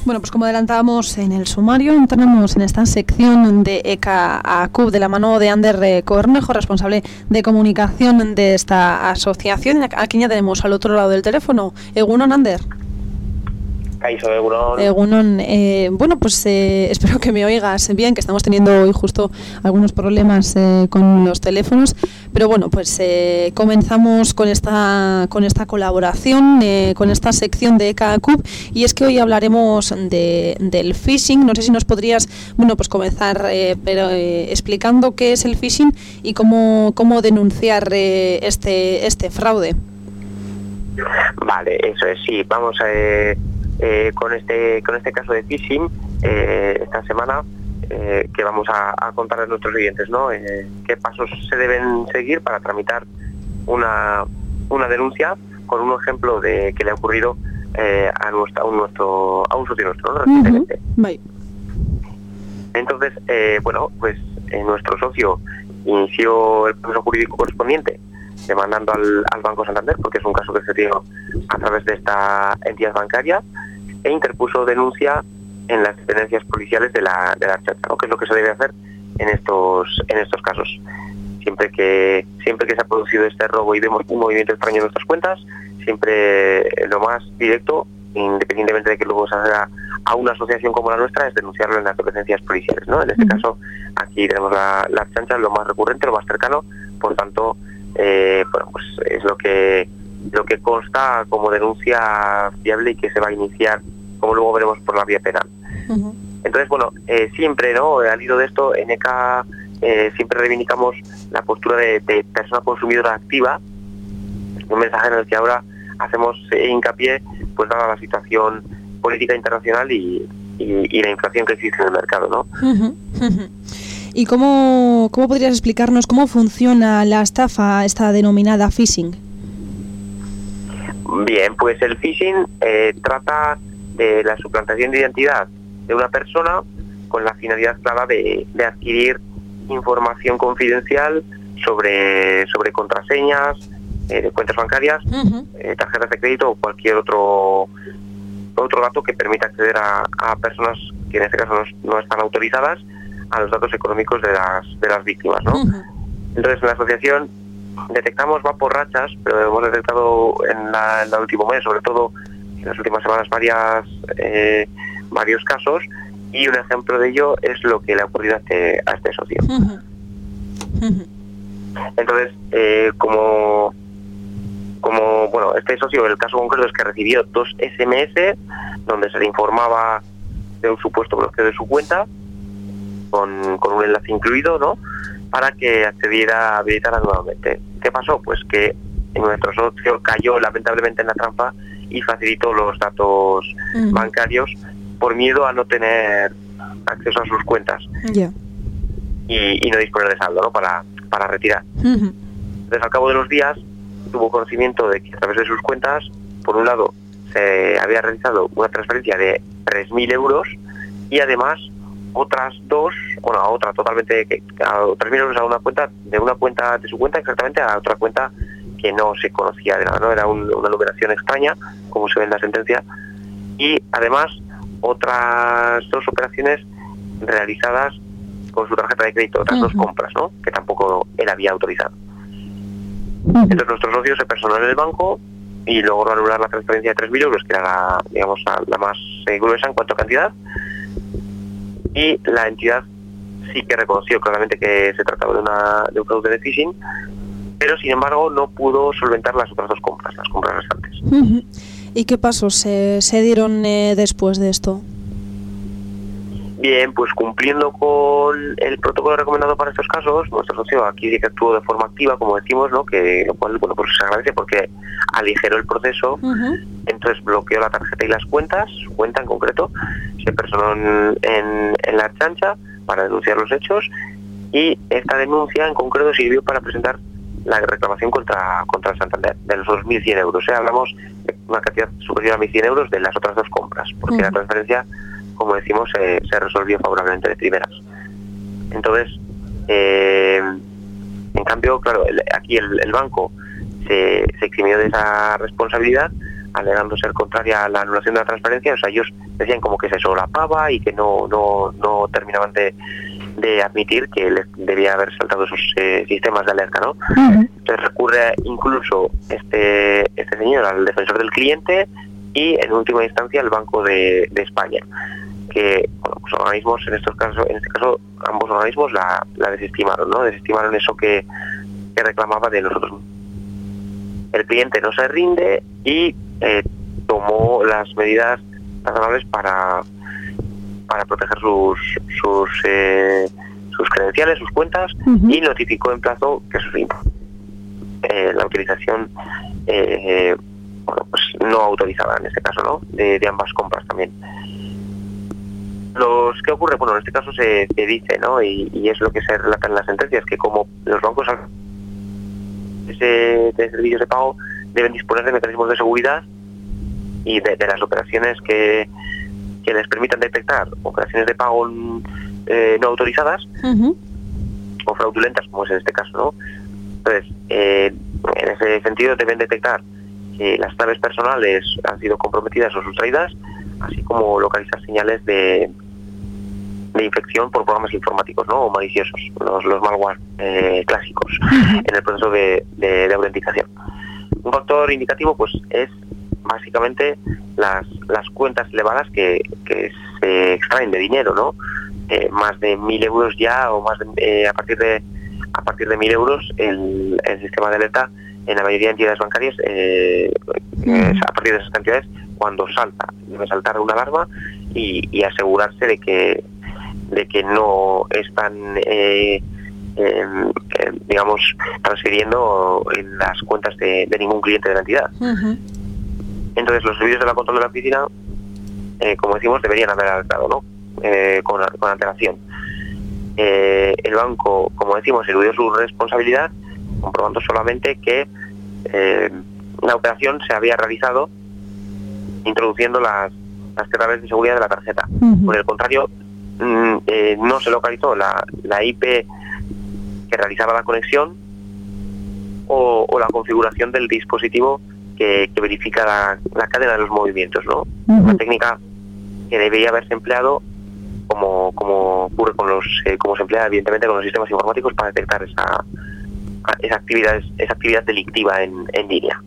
Bueno, pues como adelantábamos en el sumario, entramos en esta sección de ECA-ACUB de la mano de Ander Cornejo, responsable de comunicación de esta asociación. Aquí ya tenemos al otro lado del teléfono. Egunon, Ander. Kaixo, Egunon. Egunon. Bueno, pues espero que me oigas bien, que estamos teniendo hoy justo algunos problemas con los teléfonos, pero bueno, pues comenzamos con esta colaboración, con esta sección de ECA-ACUB, y es que hoy hablaremos del phishing. No sé si nos podrías, bueno, pues comenzar explicando qué es el phishing y cómo denunciar este fraude. Vale, eso es, sí, vamos con este caso de phishing esta semana que vamos a contar a nuestros oyentes, ¿no? Qué pasos se deben seguir para tramitar una denuncia con un ejemplo de que le ha ocurrido a un socio nuestro, ¿no? Recientemente. Bye. Entonces, bueno, pues nuestro socio inició el proceso jurídico correspondiente demandando al Banco Santander, porque es un caso que se dio a través de esta entidad bancaria, e interpuso denuncia en las dependencias policiales de la Ertzaintza, ¿no? Que es lo que se debe hacer en estos casos. Siempre que se ha producido este robo y vemos un movimiento extraño en nuestras cuentas, siempre lo más directo, independientemente de que luego se haga a una asociación como la nuestra, es denunciarlo en las dependencias policiales, ¿no? En este caso, aquí tenemos la Ertzaintza, lo más recurrente, lo más cercano, por tanto, bueno, pues es lo que consta como denuncia fiable y que se va a iniciar, como luego veremos, por la vía penal. Entonces, bueno, siempre, ¿no? Al hilo de esto, en ECA siempre reivindicamos la postura de persona consumidora activa, un mensaje en el que ahora hacemos hincapié, pues dada la situación política internacional y la inflación que existe en el mercado, ¿no? ¿Y cómo podrías explicarnos cómo funciona la estafa, esta denominada phishing? Bien, pues el phishing trata de la suplantación de identidad de una persona con la finalidad clara de adquirir información confidencial sobre contraseñas, de cuentas bancarias, tarjetas de crédito o cualquier otro dato que permita acceder a personas que en este caso no están autorizadas a los datos económicos de las víctimas, ¿no? Entonces, en la asociación detectamos, va por rachas, pero hemos detectado en el último mes, sobre todo en las últimas semanas, varios casos, y un ejemplo de ello es lo que le ha ocurrido a este socio. Entonces, como bueno, este socio, el caso concreto es que recibió 2 SMS donde se le informaba de un supuesto bloqueo de su cuenta, con un enlace incluido, ¿no?, para que accediera a habilitarla nuevamente. ¿Qué pasó? Pues que nuestro socio cayó lamentablemente en la trampa y facilitó los datos bancarios por miedo a no tener acceso a sus cuentas y no disponer de saldo, ¿no?, para retirar. Entonces, al cabo de los días, tuvo conocimiento de que a través de sus cuentas, por un lado, se había realizado una transferencia de 3.000 euros y además otras dos, bueno, a otra totalmente, a 3.000 euros a una cuenta de su cuenta, exactamente a otra cuenta que no se conocía de nada, ¿no? Era una numeración extraña, como se ve en la sentencia, y además otras 2 operaciones realizadas con su tarjeta de crédito, otras 2 compras, ¿no?, que tampoco él había autorizado. Entonces nuestro socio se personó en el banco y logró anular la transferencia de 3.000 euros, que era la más gruesa en cuanto a cantidad, y la entidad sí que reconoció claramente que se trataba de un fraude de phishing, pero sin embargo no pudo solventar las otras 2 compras, las compras restantes. ¿Y qué pasos se dieron después de esto? Bien, pues cumpliendo con el protocolo recomendado para estos casos, nuestro socio aquí sí que actuó de forma activa, como decimos, ¿no?, que lo cual, bueno, pues se agradece porque aligeró el proceso. Entonces bloqueó la tarjeta y las cuentas, su cuenta en concreto, se personó en la Ertzaintza para denunciar los hechos, y esta denuncia en concreto sirvió para presentar la reclamación contra el Santander de los 2.100 euros. Hablamos de una cantidad superior a 1.100 euros de las otras 2 compras, porque la transferencia, como decimos, se resolvió favorablemente de primeras. Entonces, en cambio, claro, aquí el banco se eximió de esa responsabilidad, alegando ser contraria a la anulación de la transferencia. O sea, ellos decían como que se solapaba y que no terminaban de admitir que les debía haber saltado esos sistemas de alerta, ¿no? Entonces recurre incluso este señor al defensor del cliente y en última instancia al Banco de España, que los organismos en este caso ambos organismos la desestimaron, ¿no? Desestimaron eso que reclamaba de nosotros. El cliente no se rinde y tomó las medidas razonables para proteger sus credenciales, sus cuentas, y notificó en plazo que la utilización pues no autorizada en este caso, ¿no? De ambas compras también. ¿Qué ocurre? Bueno, en este caso se dice, ¿no? Y es lo que se relata en las sentencias, que como los bancos de servicios de pago deben disponer de mecanismos de seguridad y de las operaciones que les permitan detectar operaciones de pago no autorizadas o fraudulentas, como es en este caso, ¿no? Entonces, en ese sentido deben detectar que las claves personales han sido comprometidas o sustraídas, así como localizar señales de infección por programas informáticos, ¿no? O maliciosos, los malware clásicos en el proceso de autenticación. Un factor indicativo pues es básicamente las cuentas elevadas que se extraen de dinero, ¿no? Más de 1.000 euros ya, o más a partir de 1.000 euros el sistema de alerta en la mayoría de entidades bancarias, a partir de esas cantidades, cuando debe saltar una alarma y asegurarse de que no están digamos transfiriendo en las cuentas de ningún cliente de la entidad. Entonces los servicios de la control de la oficina, como decimos, deberían haber alertado, ¿no? Con antelación. El banco, como decimos, eludió su responsabilidad, comprobando solamente que la operación se había realizado introduciendo las claves de seguridad de la tarjeta. Por el contrario, no se localizó la IP que realizaba la conexión o la configuración del dispositivo que verifica la cadena de los movimientos, ¿no? Una técnica que debería haberse empleado como ocurre como se emplea evidentemente con los sistemas informáticos para detectar esa actividad delictiva en línea.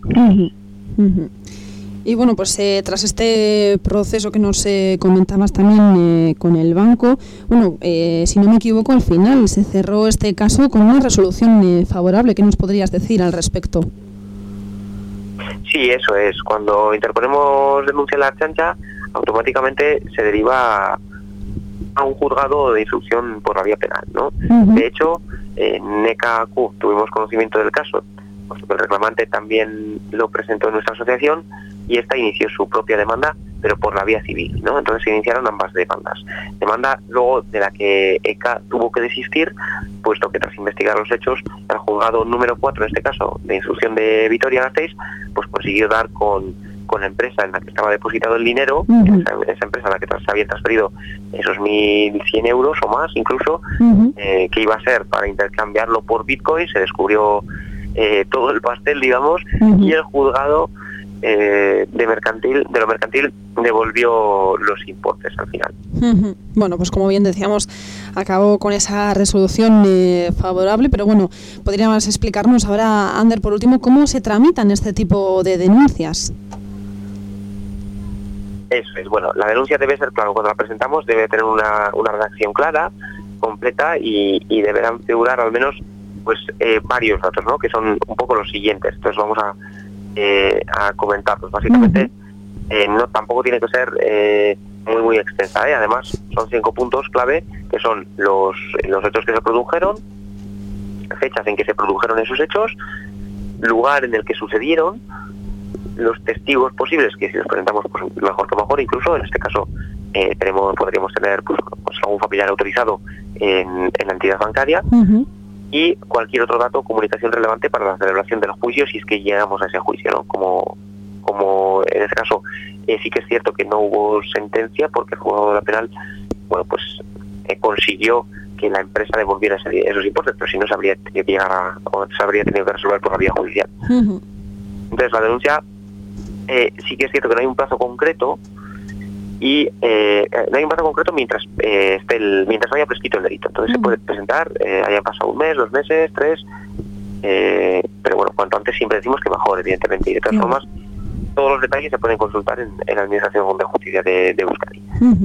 Y bueno, pues tras este proceso que nos comentabas también con el banco, bueno, si no me equivoco, al final se cerró este caso con una resolución favorable. ¿Qué nos podrías decir al respecto? Sí, eso es. Cuando interponemos denuncia en la chancha, automáticamente se deriva a un juzgado de instrucción por la vía penal, ¿no? De hecho, en NECA-Q tuvimos conocimiento del caso, puesto que el reclamante también lo presentó en nuestra asociación y esta inició su propia demanda, pero por la vía civil, ¿no? Entonces se iniciaron ambas demandas. Demanda luego de la que ECA tuvo que desistir, puesto que tras investigar los hechos, el juzgado número 4, en este caso, de instrucción de Vitoria-Gasteiz, pues consiguió dar con la empresa en la que estaba depositado el dinero, esa empresa en la que se habían transferido esos 1.100 euros o más incluso, que iba a ser para intercambiarlo por Bitcoin. Se descubrió todo el pastel, digamos, y el juzgado de lo mercantil devolvió los importes al final. Bueno, pues como bien decíamos, acabó con esa resolución favorable, pero bueno, podríamos explicarnos ahora, Ander, por último, cómo se tramitan este tipo de denuncias. Eso es, bueno, la denuncia debe ser, claro, cuando la presentamos debe tener una redacción clara, completa, y deberán figurar al menos pues varios datos, ¿no? Que son un poco los siguientes. Entonces vamos a comentarlos. Básicamente, tampoco tiene que ser muy extensa, ¿eh? Además, son 5 puntos clave, que son los hechos que se produjeron, fechas en que se produjeron esos hechos, lugar en el que sucedieron, los testigos posibles, que si los presentamos pues mejor que mejor, incluso en este caso podríamos tener pues algún familiar autorizado en la entidad bancaria, y cualquier otro dato o comunicación relevante para la celebración del juicio, si es que llegamos a ese juicio, ¿no? Como en este caso sí que es cierto que no hubo sentencia, porque el juzgado de la penal, bueno, pues consiguió que la empresa devolviera esos importes, pero si no se habría tenido que resolver por la vía judicial. Entonces la denuncia sí que es cierto que no hay un plazo concreto y no hay un plazo concreto mientras mientras no haya prescrito el delito. Entonces se puede presentar, haya pasado 1 mes, 2 meses, 3, pero bueno, cuanto antes siempre decimos que mejor, evidentemente, y de todas formas todos los detalles se pueden consultar en la Administración de Justicia de Euskadi.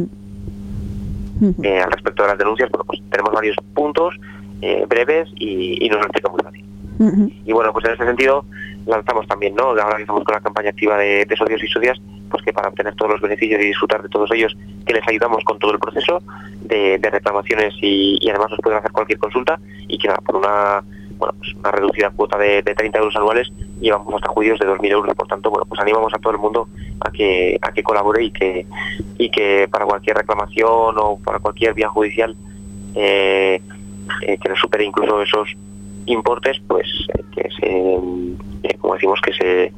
Al respecto de las denuncias, bueno, pues tenemos varios puntos breves y nos lo explica muy fácil. Y bueno, pues en ese sentido lanzamos también, ¿no? Ahora que estamos con la campaña activa de socios y socias, pues que para obtener todos los beneficios y disfrutar de todos ellos, que les ayudamos con todo el proceso de reclamaciones y además nos pueden hacer cualquier consulta y que nada, por una reducida cuota de 30 euros anuales llevamos hasta juicios de 2.000 euros. Por tanto, bueno, pues animamos a todo el mundo a que colabore y que para cualquier reclamación o para cualquier vía judicial que no supere incluso esos importes, pues que se como decimos, que se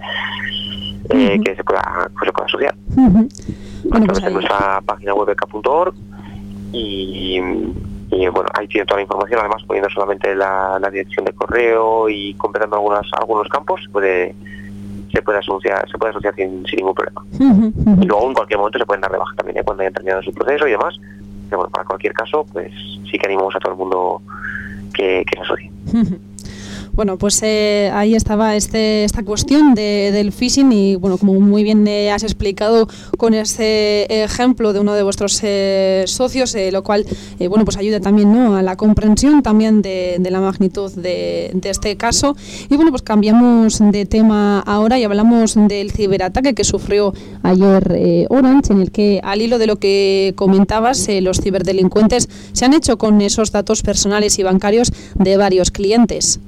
pueda asociar. Bueno, pues en nuestra página web beca.org y bueno, ahí tiene toda la información, además poniendo solamente la dirección de correo y completando algunos campos se puede asociar sin ningún problema. Y luego en cualquier momento se pueden dar de baja también, cuando hayan terminado su proceso y demás. Pero bueno, para cualquier caso, pues sí que animamos a todo el mundo que se asocie. Bueno, pues ahí estaba esta cuestión del phishing y bueno, como muy bien has explicado con ese ejemplo de uno de vuestros socios, lo cual bueno, pues ayuda también, ¿no?, a la comprensión también de la magnitud de este caso. Y bueno, pues cambiamos de tema ahora y hablamos del ciberataque que sufrió ayer Orange, en el que, al hilo de lo que comentabas, los ciberdelincuentes se han hecho con esos datos personales y bancarios de varios clientes.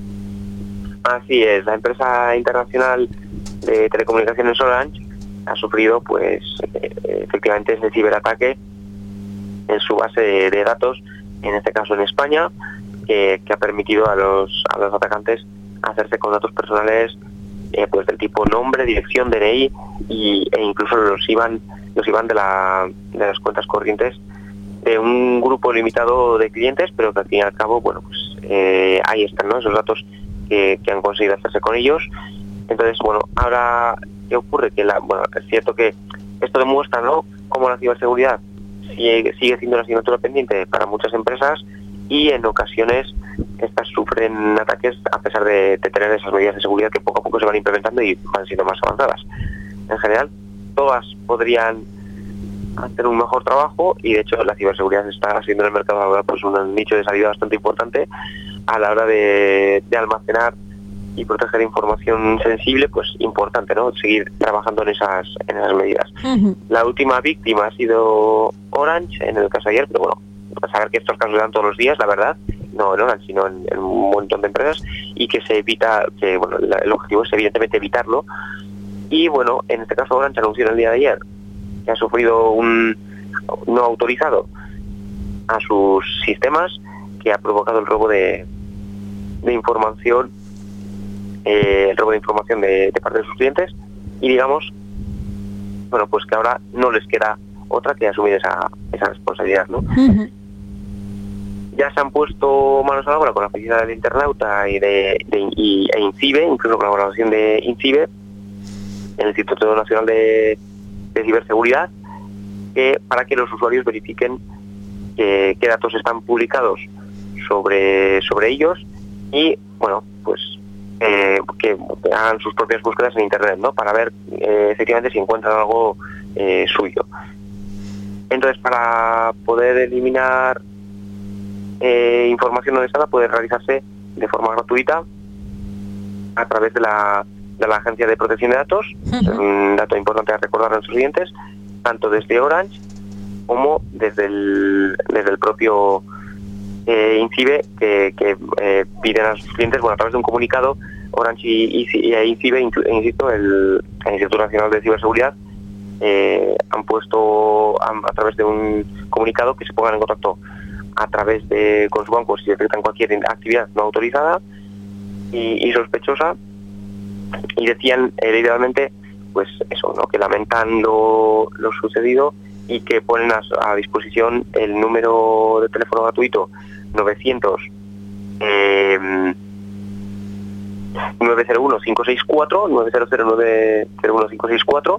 Así es, la empresa internacional de telecomunicaciones Orange ha sufrido, pues, efectivamente ese ciberataque en su base de datos, en este caso en España, que ha permitido a los atacantes hacerse con datos personales, pues del tipo nombre, dirección, DNI e incluso los IBAN de las cuentas corrientes de un grupo limitado de clientes, pero que al fin y al cabo, bueno, pues ahí están, ¿no?, esos datos que han conseguido hacerse con ellos. Entonces, bueno, ahora, ¿qué ocurre? Que es cierto que esto demuestra, ¿no?, cómo la ciberseguridad sigue siendo una asignatura pendiente para muchas empresas y en ocasiones estas sufren ataques a pesar de tener esas medidas de seguridad que poco a poco se van implementando y van siendo más avanzadas. En general, todas podrían hacer un mejor trabajo y de hecho la ciberseguridad está siendo en el mercado ahora pues un nicho de salida bastante importante a la hora de almacenar y proteger información sensible, pues importante, ¿no?, seguir trabajando en esas medidas. La última víctima ha sido Orange en el caso de ayer, pero bueno, a saber que estos casos se dan todos los días, la verdad, no en Orange, sino en un montón de empresas, y que se evita, que bueno, el objetivo es evidentemente evitarlo. Y bueno, en este caso Orange anunció el día de ayer que ha sufrido un no autorizado a sus sistemas, que ha provocado el robo de información, de parte de sus clientes, y digamos, bueno, pues que ahora no les queda otra que asumir esa responsabilidad, ¿no? Ya se han puesto manos a la obra con la oficina del internauta e INCIBE, incluso con la colaboración de INCIBE, el Instituto Nacional de Ciberseguridad, para que los usuarios verifiquen qué datos están publicados sobre ellos y, bueno, pues que hagan sus propias búsquedas en Internet, ¿no?, para ver efectivamente si encuentran algo suyo. Entonces, para poder eliminar información no deseada, puede realizarse de forma gratuita a través de la Agencia de Protección de Datos. Es un dato importante a recordar a nuestros clientes, tanto desde Orange como desde el propio INCIBE, que piden a sus clientes, bueno, a través de un comunicado, Orange y INCIBE, insisto, el Instituto Nacional de Ciberseguridad, han puesto a través de un comunicado que se pongan en contacto con su banco si detectan cualquier actividad no autorizada y sospechosa, y decían literalmente, pues eso, ¿no?, que lamentan lo sucedido y que ponen a disposición el número de teléfono gratuito 900 901-564, 900-901-564,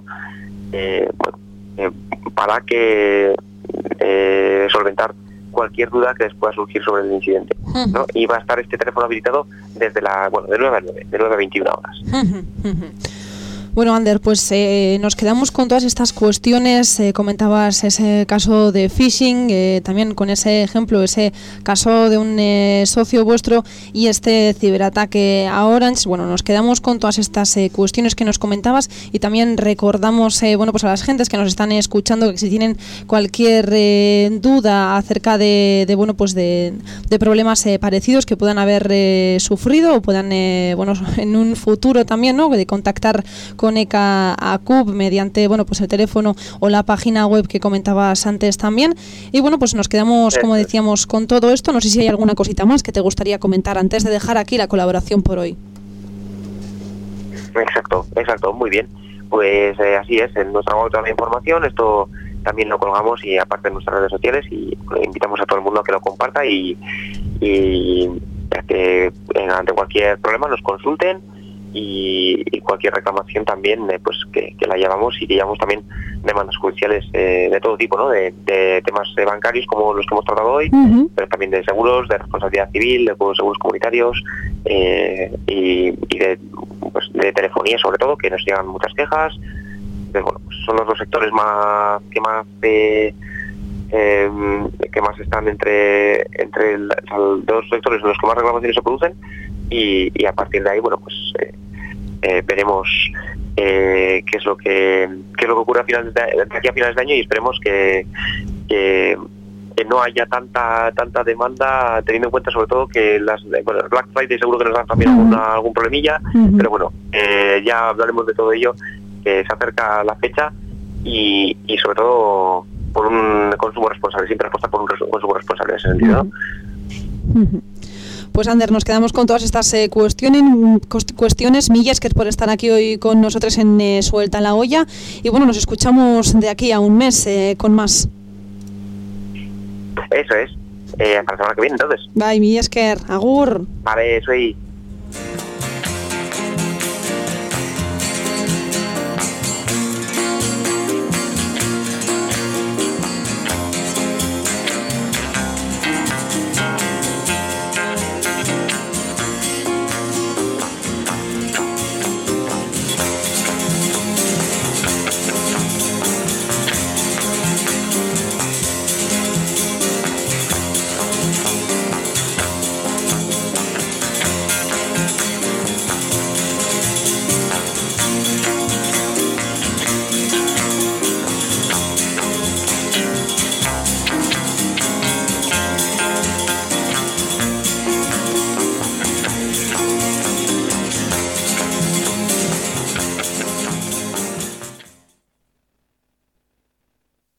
para que solventar cualquier duda que les pueda surgir sobre el incidente, ¿no? Y va a estar este teléfono habilitado desde de 9 a 9, de 9 a 21 horas. Bueno, Ander, pues nos quedamos con todas estas cuestiones. Comentabas ese caso de phishing, también con ese ejemplo, ese caso de un socio vuestro y este ciberataque a Orange. Bueno, nos quedamos con todas estas cuestiones que nos comentabas y también recordamos pues a las gentes que nos están escuchando que si tienen cualquier duda acerca de problemas parecidos que puedan haber sufrido o puedan en un futuro también, ¿no?, de contactar con ECA ACUB mediante pues el teléfono o la página web que comentabas antes también. Y pues nos quedamos, como decíamos, con todo esto. No sé si hay alguna cosita más que te gustaría comentar antes de dejar aquí la colaboración por hoy. Exacto, muy bien. Pues así es, en nuestra web toda la información, esto también lo colgamos y aparte en nuestras redes sociales y invitamos a todo el mundo a que lo comparta y que ante cualquier problema nos consulten. Y cualquier reclamación también pues que la llevamos y que llevamos también demandas judiciales de todo tipo, ¿no? De temas bancarios como los que hemos tratado hoy, pero también de seguros, de responsabilidad civil, de seguros comunitarios y de telefonía sobre todo, que nos llegan muchas quejas. Entonces, pues son los dos sectores que más están entre los dos sectores en los que más reclamaciones se producen y a partir de ahí veremos qué es lo que ocurre aquí a finales de año y esperemos que no haya tanta demanda, teniendo en cuenta sobre todo que el Black Friday seguro que nos dan también algún problemilla, pero ya hablaremos de todo ello, que se acerca la fecha y sobre todo por un consumo responsable, siempre apostar por un consumo responsable en ese sentido, ¿no? Pues Ander, nos quedamos con todas estas cuestiones. Millas que por estar aquí hoy con nosotros en Suelta la Olla. Y nos escuchamos de aquí a un mes con más. Eso es. Hasta la semana que viene, entonces. Bye, Millesker. Agur. Vale, soy...